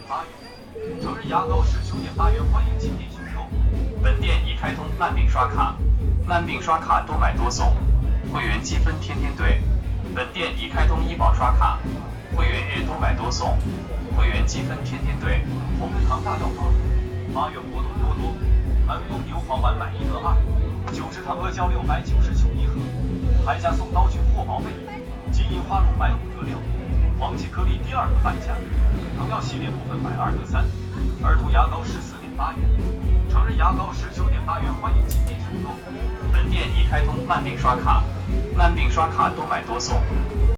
8元。成人牙膏19.8元，欢迎进店选购。本店已开通慢病刷卡，慢病刷卡多买多送，会员积分天天兑。本店已开通医保刷卡，会员日多买多送，会员积分天天兑。红仁堂大药房8月活动多多，安丰牛黄丸买1得2，9支糖阿胶699一盒，还加送刀具或宝贝，金银花露买5得6，黄金颗粒第2个半价，糖药系列部分买2得3，儿童牙膏14.8元，成人牙膏19.8元，欢迎进店选购。本店已开通慢病刷卡，慢病刷卡多买多送。